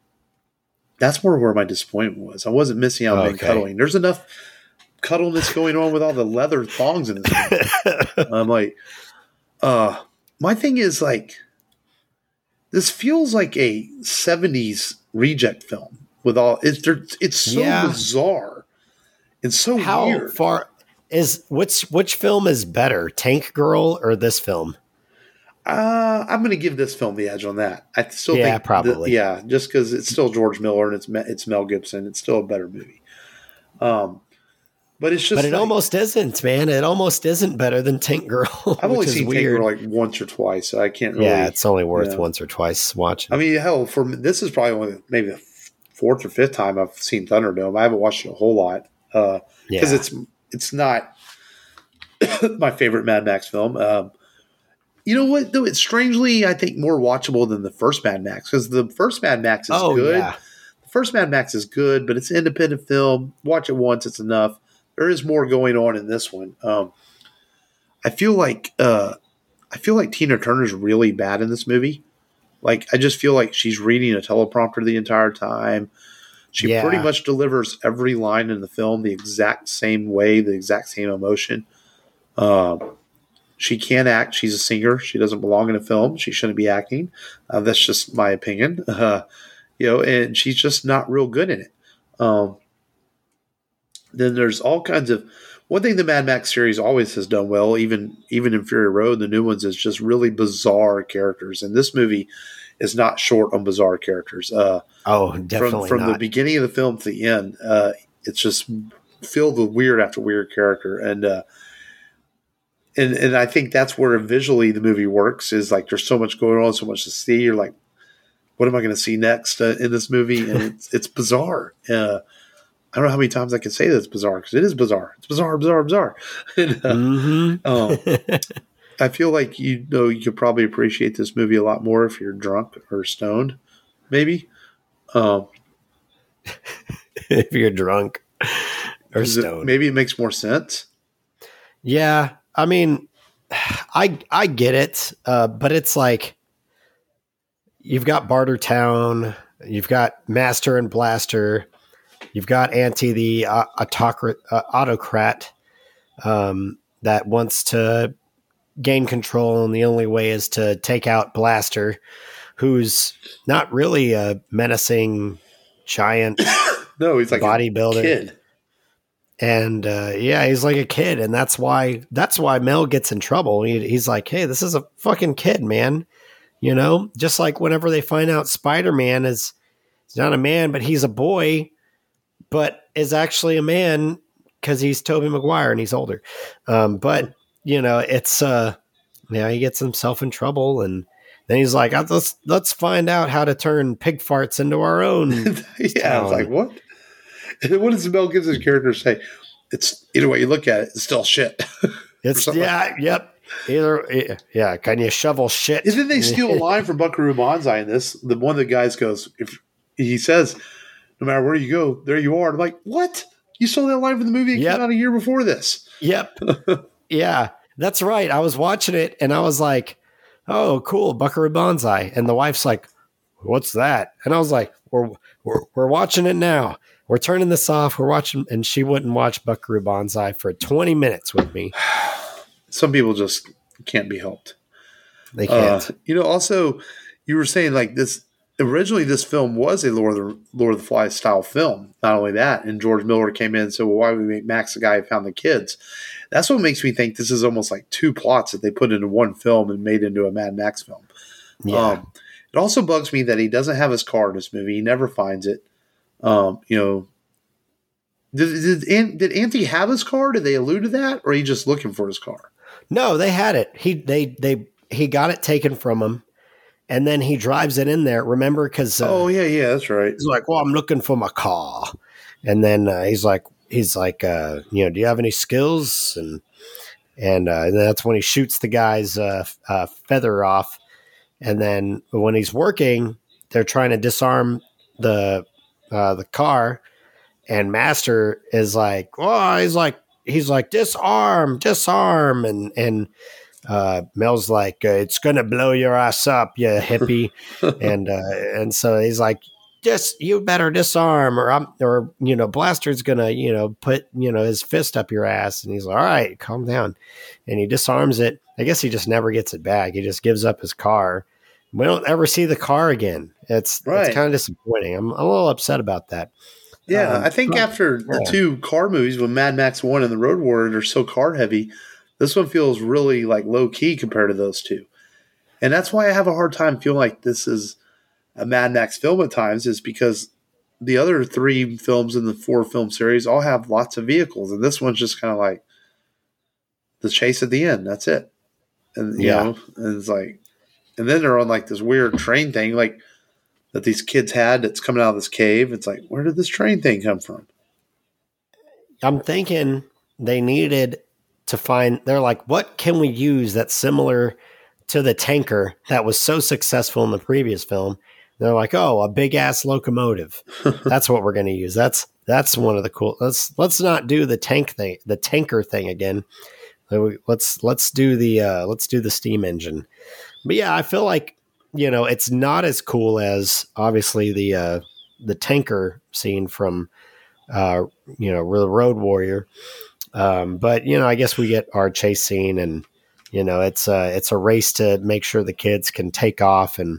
that's more where my disappointment was. I wasn't missing out on Okay. cuddling. There's enough cuddleness going on with all the leather thongs in this movie. I'm like, uh, my thing is like, this feels like a seventies reject film with all it's it's so Yeah. bizarre and so How weird. far is which which film is better, Tank Girl or this film? Uh, I'm going to give this film the edge on that. I still Yeah, think, probably. The, yeah, just because it's still George Miller and it's it's Mel Gibson, it's still a better movie. Um, but it's just, But it like, almost isn't, man. It almost isn't better than Tank Girl. I've only which is seen Tank weird. Girl like once or twice, so I can't really. Yeah, it's only worth yeah. once or twice watching. I mean, hell, for me, this is probably only maybe the fourth or fifth time I've seen Thunderdome. I haven't watched it a whole lot because uh, Yeah. it's it's not my favorite Mad Max film. Um, you know what? Though it's strangely, I think, more watchable than the first Mad Max because the first Mad Max is oh good. yeah, The first Mad Max is good, but it's an independent film. Watch it once; it's enough. There is more going on in this one. Um, I feel like uh, I feel like Tina Turner's really bad in this movie. Like, I just feel like she's reading a teleprompter the entire time. She Yeah. pretty much delivers every line in the film the exact same way, the exact same emotion. Um, she can't act. She's a singer. She doesn't belong in a film. She shouldn't be acting. Uh, that's just my opinion. Uh, you know, and she's just not real good in it. Um, then there's all kinds of one thing the Mad Max series always has done well, even even in Fury Road, the new ones, is just really bizarre characters. And this movie is not short on bizarre characters. Uh, oh definitely from from not. the beginning of the film to the end, uh, it's just filled with weird after weird character. And uh, and and I think that's where visually the movie works. Is like there's so much going on, so much to see. You're like, what am I going to see next uh, in this movie? And it's it's bizarre. Uh, I don't know how many times I can say that it's bizarre because it is bizarre. It's bizarre, bizarre, bizarre. And, uh, Mm-hmm. um, I feel like you know you could probably appreciate this movie a lot more if you're drunk or stoned, maybe. Um, If you're drunk or 'cause it- stoned. maybe it makes more sense. Yeah, I mean, I I get it, uh, but it's like you've got Bartertown, you've got Master and Blaster, you've got Auntie the uh, autocrat, uh, autocrat um, that wants to gain control, and the only way is to take out Blaster, who's not really a menacing giant No, he's like bodybuilder. a kid. And uh, yeah, he's like a kid, and that's why that's why Mel gets in trouble. He, he's like, "Hey, this is a fucking kid, man." You know, just like whenever they find out Spider-Man is he's not a man, but he's a boy, but is actually a man because he's Tobey Maguire and he's older. Um, but you know, it's uh, yeah, he gets himself in trouble, and then he's like, "Let's let's find out how to turn pig farts into our own." Yeah, I was like, what? And what does Mel Gibson's character say? It's either way you look at it, it's still shit. It's something yeah, yep. Either yeah, can you shovel shit? And then they steal a line from Buckaroo Banzai in this. The one of the guys goes, if he says, "No matter where you go, there you are." I'm like, what? You stole that line from the movie that Yep. came out a year before this. Yep. Yeah, that's right. I was watching it and I was like, "Oh, cool, Buckaroo Banzai." And the wife's like, "What's that?" And I was like, "We're we're we're watching it now. We're turning this off. We're watching." And she wouldn't watch Buckaroo Banzai for twenty minutes with me. Some people just can't be helped. They Uh, can't. you know, also, you were saying like this. Originally, this film was a Lord of the Lord of the Flies style film. Not only that, and George Miller came in and said, "Well, why would we make Max the guy who found the kids?" That's what makes me think this is almost like two plots that they put into one film and made into a Mad Max film. Yeah. Um, it also bugs me that he doesn't have his car in this movie. He never finds it. Um, you know, did did, did Auntie have his car? Did they allude to that, or are you just looking for his car? No, they had it. He they they he got it taken from him, and then he drives it in there. Remember, because uh, Oh yeah, yeah, that's right. he's like, "Well, I'm looking for my car," and then uh, he's like, "He's like, uh, you know, do you have any skills?" And and, uh, and that's when he shoots the guy's uh, uh, feather off. And then when he's working, they're trying to disarm the uh, the car, and Master is like, "Oh," he's like, he's like, "Disarm, disarm," and and uh, Mel's like, uh, "It's gonna blow your ass up, you hippie," and uh, and so he's like, just you better disarm, or I'm, or you know, Blaster's gonna, you know, put you know his fist up your ass, and he's like, all right, calm down, and he disarms it. I guess he just never gets it back. He just gives up his car. We don't ever see the car again. It's Right. it's kind of disappointing. I'm, I'm a little upset about that. Yeah, Um, I think after the yeah. two car movies, when Mad Max one and the Road Warrior are so car heavy, this one feels really like low key compared to those two, and that's why I have a hard time feeling like this is a Mad Max film at times, is because the other three films in the four film series all have lots of vehicles, and this one's just kind of like the chase at the end. That's it, and you Yeah. know, and it's like, and then they're on like this weird train thing, like that these kids had that's coming out of this cave. It's like, where did this train thing come from? I'm thinking they needed to find, they're like, what can we use that's similar to the tanker that was so successful in the previous film? They're like, oh, a big ass locomotive. That's what we're going to use. That's, that's one of the cool, let's, let's not do the tank thing, the tanker thing again. Let's, let's do the, uh, let's do the steam engine. But yeah, I feel like, you know, it's not as cool as obviously the, uh, the tanker scene from, uh, you know, the Road Warrior. Um, but you know, I guess we get our chase scene, and you know, it's a it's a race to make sure the kids can take off, and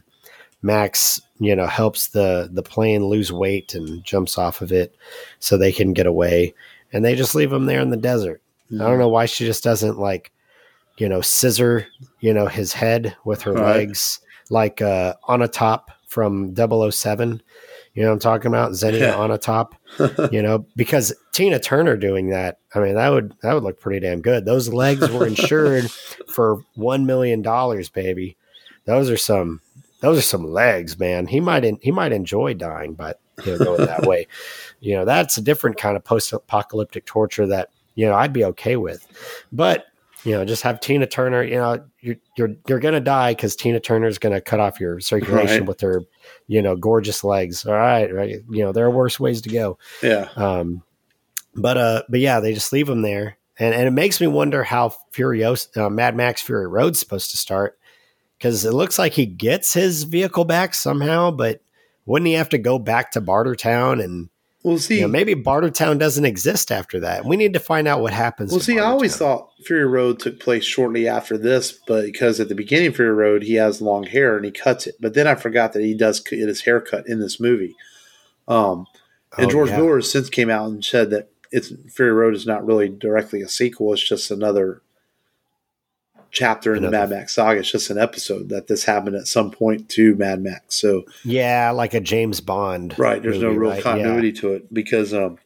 Max, you know, helps the the plane lose weight and jumps off of it so they can get away, and they just leave him there in the desert. Mm-hmm. I don't know why she just doesn't like, you know, scissor, you know, his head with her Right. legs, like uh, Onatopp from double oh seven. You know what I'm talking about? Xenia Yeah. Onatopp. You know, because Tina Turner doing that, I mean, that would that would look pretty damn good. Those legs were insured for one million dollars, baby. Those are some those are some legs, man. He might he might enjoy dying, but you know, going that way. You know, that's a different kind of post-apocalyptic torture that, you know, I'd be okay with. But you know, just have Tina Turner, you know, you're you're you're gonna die because Tina Turner's gonna cut off your circulation Right. with her, you know, gorgeous legs. All right, right. You know, there are worse ways to go. Yeah. Um, but uh, but yeah, they just leave him there, and and it makes me wonder how Furious uh, Mad Max Fury Road's supposed to start, because it looks like he gets his vehicle back somehow, but wouldn't he have to go back to Bartertown and? Well, see, You know, maybe Bartertown doesn't exist after that. We need to find out what happens. well, to see, I always Bartertown. thought Fury Road took place shortly after this, but because at the beginning of Fury Road, he has long hair and he cuts it. But then I forgot that he does get his haircut in this movie. Um, and Oh, George yeah. Miller has since came out and said that it's Fury Road is not really directly a sequel. It's just another chapter in the Another- Mad Max saga. It's just an episode that this happened at some point to Mad Max. So, Yeah, like a James Bond. right, there's no movie, real right? continuity to it because, um,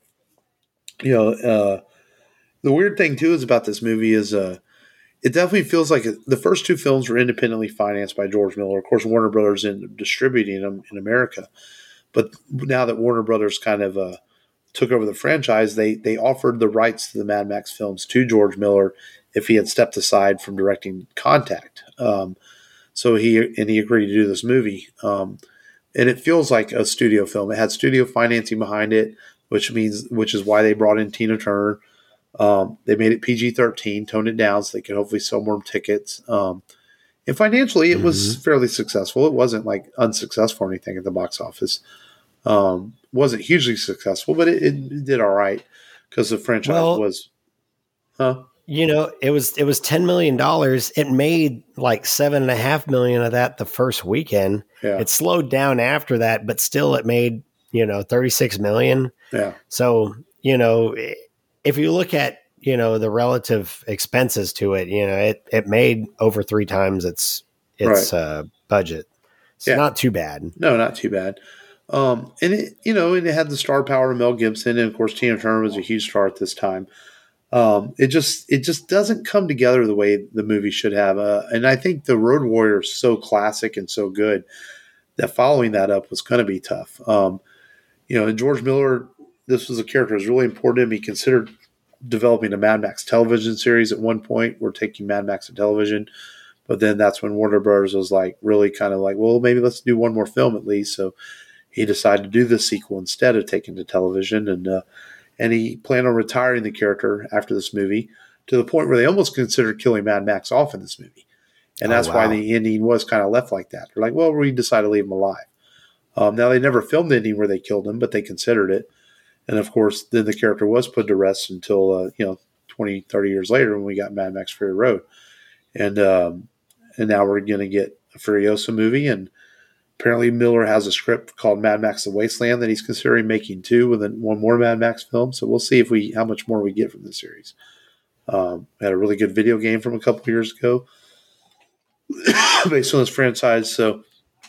you know, uh, the weird thing too is about this movie is uh, it definitely feels like the first two films were independently financed by George Miller. Of course, Warner Brothers ended up distributing them in America. But now that Warner Brothers kind of uh, took over the franchise, they they offered the rights to the Mad Max films to George Miller if he had stepped aside from directing Contact. Um, so he and he agreed to do this movie. Um, and it feels like a studio film. It had studio financing behind it, which means which is why they brought in Tina Turner. Um, they made it P G thirteen, toned it down so they could hopefully sell more tickets. Um, and financially, it was Mhm. fairly successful. It wasn't like unsuccessful or anything at the box office. Um, wasn't hugely successful, but it, it did all right because the franchise Well- was, huh? You know, it was it was ten million dollars. It made like seven and a half million of that the first weekend. Yeah, It slowed down after that, but still, it made you know thirty six million. yeah, So you know, if you look at you know the relative expenses to it, you know, it it made over three times its its uh, budget. It's Yeah. not too bad. no, not too bad. Um, and it, you know, and it had the star power of Mel Gibson, and of course, Tina Turner was a huge star at this time. Um, it just it just doesn't come together the way the movie should have. Uh, and I think the Road Warrior is so classic and so good that following that up was going to be tough. Um, you know, and George Miller, this was a character that was really important to him. He considered developing a Mad Max television series at one point. We're taking Mad Max to television. But then that's when Warner Brothers was like really kind of like, well, maybe let's do one more film at least. So he decided to do the sequel instead of taking to television. And, uh, and he planned on retiring the character after this movie to the point where they almost considered killing Mad Max off in this movie. And Oh, that's why wow. the ending was kind of left like that. They're like, well, we decided to leave him alive. Um, now, they never filmed any where they killed him, but they considered it. And, of course, then the character was put to rest until, uh, you know, twenty, thirty years later when we got Mad Max Fury Road. And um, and now we're going to get a Furiosa movie. And apparently Miller has a script called Mad Max The Wasteland that he's considering making two with one more Mad Max film. So we'll see if we how much more we get from this series. Um, had a really good video game from a couple of years ago based on this franchise. So,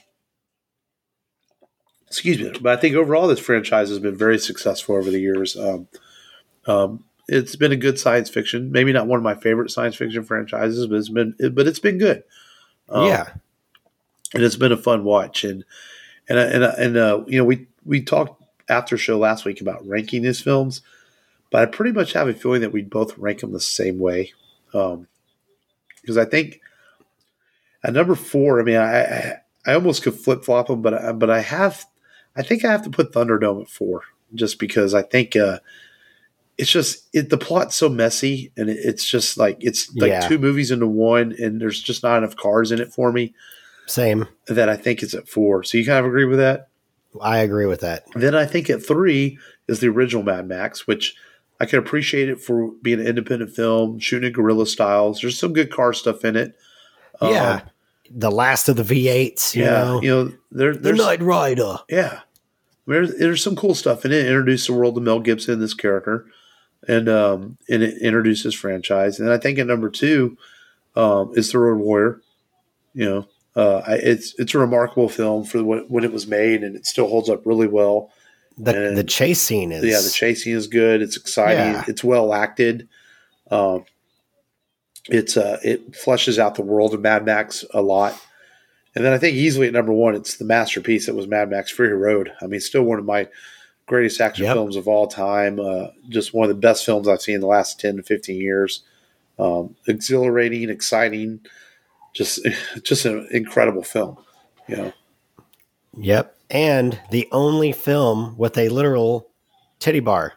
excuse me. But I think overall this franchise has been very successful over the years. Um, um, it's been a good science fiction. Maybe not one of my favorite science fiction franchises, but it's been but it's been good. Um, yeah. And it's been a fun watch. And, and, and, and uh, you know, we, we talked after show last week about ranking these films, but I pretty much have a feeling that we'd both rank them the same way. Um, because I think at number four, I mean, I, I, I almost could flip flop them, but I, but I have, I think I have to put Thunderdome at four just because I think, uh, it's just, it, the plot's so messy and it, it's just like, it's like Yeah. two movies into one and there's just not enough cars in it for me. Same. That I think is at four. So you kind of agree with that? I agree with that. Then I think at three is the original Mad Max, which I can appreciate it for being an independent film, shooting in guerrilla styles. There's some good car stuff in it. Yeah. Um, The last of the V eights, you yeah. know. You know, there, The there's Knight Rider. yeah. There's, there's some cool stuff in it. Introduce the world to Mel Gibson, this character, and um, and it introduces franchise. And I think at number two um, is The Road Warrior. You know. Uh, I, it's it's a remarkable film for when, when it was made, and it still holds up really well. The And, the chase scene is yeah, the chase scene is good. It's exciting. Yeah. It's well acted. Um, it's uh, it fleshes out the world of Mad Max a lot. And then I think easily at number one, it's the masterpiece that was Mad Max Fury Road. I mean, still one of my greatest action Yep. films of all time. Uh, just one of the best films I've seen in the last ten to fifteen years. Um, exhilarating, exciting. Just, just an incredible film, you know. Yep. And the only film with a literal titty bar.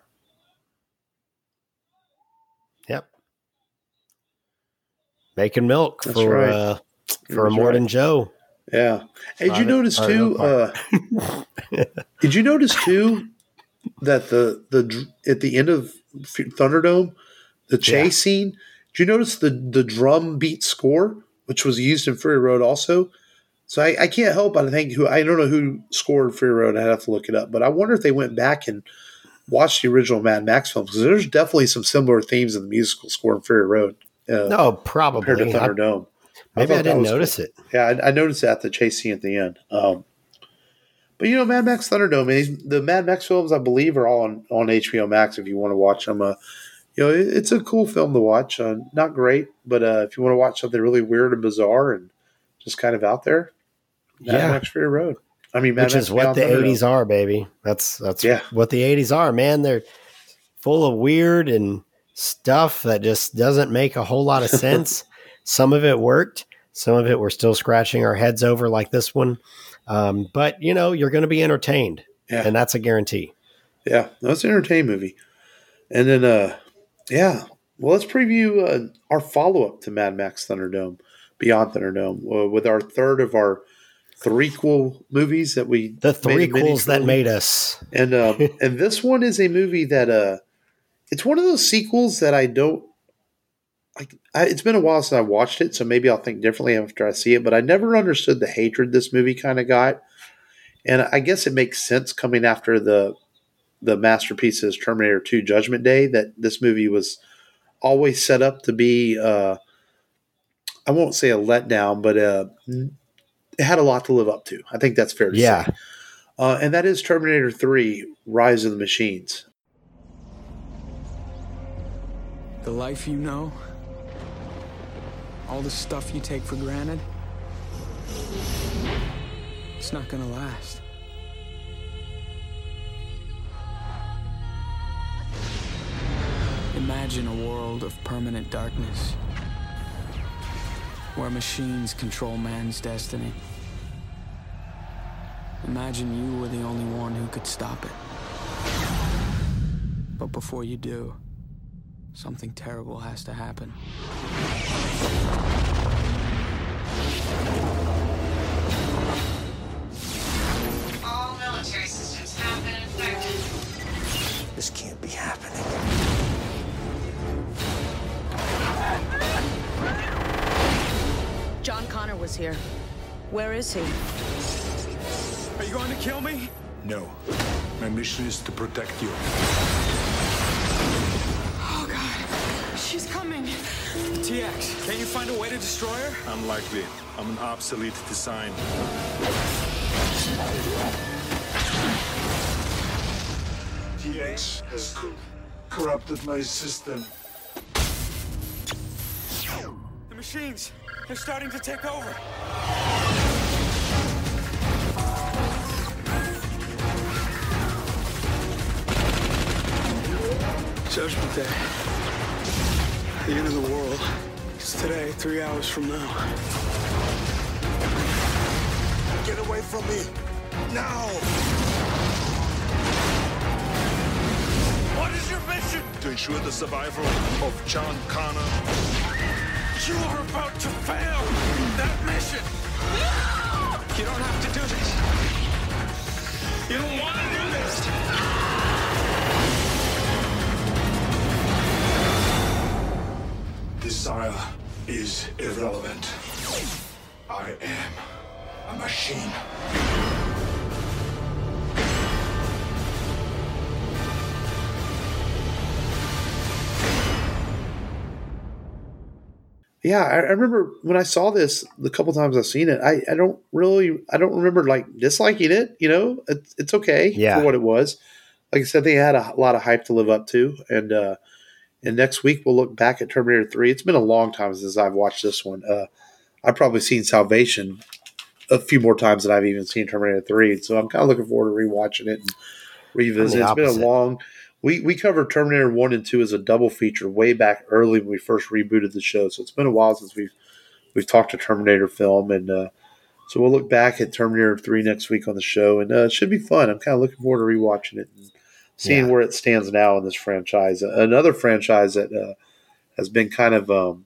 Yep. Making milk That's for right. uh, for That's Immortan right. Joe. Yeah. Hey, did you Private- notice private too? car. Uh, did you notice too that the the dr- at the end of F- Thunderdome, the chase scene? Did you notice the the drum beat score, which was used in Fury Road also? So I, I can't help but I think who I don't know who scored Fury Road. I'd have to look it up, but I wonder if they went back and watched the original Mad Max films because there's definitely some similar themes in the musical score in Fury Road. Uh, No, probably. compared to I- Thunderdome. maybe I, thought that didn't was notice cool. it. Yeah, I, I noticed that the chase scene at the end. Um, but you know, Mad Max Thunderdome, these- the Mad Max films, I believe, are all on, on H B O Max. If you want to watch them, uh, you know, it, it's a cool film to watch. Uh, not great, but uh, if you want to watch something really weird and bizarre and just kind of out there, Mad Yeah. Max Fury Road. I mean, Mad Which Max is what Beyond the Thunderdome. eighties are, baby. That's that's Yeah. what the eighties are, man. They're full of weird and stuff that just doesn't make a whole lot of sense. Some of it worked. Some of it we're still scratching our heads over, like this one. Um, but you know, you're going to be entertained, Yeah. and that's a guarantee. Yeah, that's an entertainment movie. And then, uh, yeah, well, let's preview uh, our follow up to Mad Max Thunderdome, Beyond Thunderdome, uh, with our third of our threequel movies that we The made a three mini quels that trilogy. made us. And uh, and this one is a movie that uh, it's one of those sequels that I don't like. I, it's been a while since I watched it, so maybe I'll think differently after I see it. But I never understood the hatred this movie kind of got, and I guess it makes sense coming after the the masterpieces Terminator two Judgment Day that this movie was always set up to be. Uh, I won't say a letdown, but uh, it had a lot to live up to. I think that's fair to Yeah. say. Uh, and that is Terminator three, Rise of the Machines. The life you know, all the stuff you take for granted, it's not gonna last. Imagine a world of permanent darkness, where machines control man's destiny. Imagine you were the only one who could stop it. But before you do, something terrible has to happen. All This can't be happening. John Connor was here. Where is he? Are you going to kill me? No. My mission is to protect you. Oh, God. She's coming. T X, can't you find a way to destroy her? Unlikely. I'm an obsolete design. T X has co- corrupted my system. The machines, they're starting to take over. Judgment Day. The end of the world. It's today, three hours from now. Get away from me! Now! What is your mission? To ensure the survival of John Connor. You are about to fail that mission. You don't have to do this. You don't want to do this. Desire is irrelevant. I am a machine. Yeah, I, I remember when I saw this the couple times I've seen it. I, I don't really, I don't remember like disliking it. You know, it's it's okay Yeah. for what it was. Like I said, they had a lot of hype to live up to, and uh, and next week we'll look back at Terminator three. It's been a long time since I've watched this one. Uh, I've probably seen Salvation a few more times than I've even seen Terminator three. So I'm kind of looking forward to rewatching it and revisit. It's been a long. We we covered Terminator one and two as a double feature way back early when we first rebooted the show. So it's been a while since we've we've talked to Terminator film, and uh, so we'll look back at Terminator three next week on the show, and uh, it should be fun. I'm kind of looking forward to rewatching it and seeing Yeah. where it stands now in this franchise. Another franchise that uh, has been kind of um,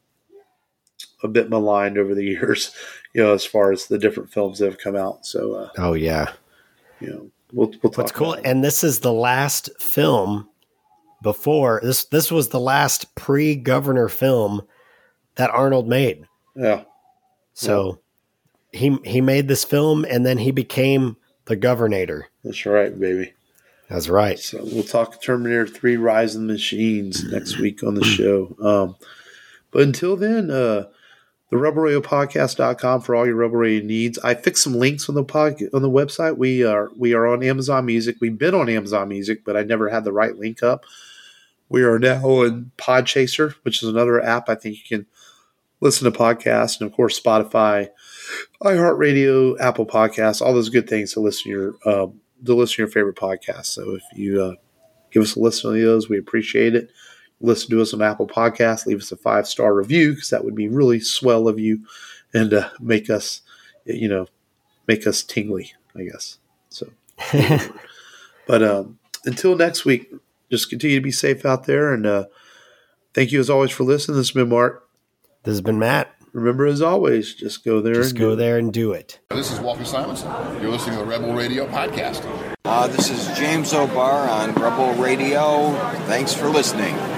a bit maligned over the years, you know, as far as the different films that have come out. So, uh, Oh yeah. you know, we'll we'll talk What's cool, about it. and this is the last film before this. This was the last pre-Governor film that Arnold made. Yeah. So he he made this film, and then he became the Governator. That's right, baby. That's right. So we'll talk Terminator three Rise of the Machines next week on the show. Um, but until then, uh, the rebel radio podcast dot com for all your Rebel Radio needs. I fixed some links on the pod, on the website. We are we are on Amazon Music. We've been on Amazon Music, but I never had the right link up. We are now on Podchaser, which is another app I think you can listen to podcasts, and of course Spotify, iHeartRadio, Apple Podcasts, all those good things to listen to your uh, to listen to your favorite podcast. So if you uh, give us a listen to those, we appreciate it. Listen to us on Apple Podcasts. Leave us a five star review because that would be really swell of you, and uh, make us, you know, make us tingly, I guess. So, but um, until next week, just continue to be safe out there, and uh, thank you as always for listening. This has been Mark. This has been Matt. Remember, as always, just go there. Just and go do it. there and do it. This is Walter Simonson. You're listening to the Rebel Radio Podcast. Uh, this is James O'Barr on Rebel Radio. Thanks for listening.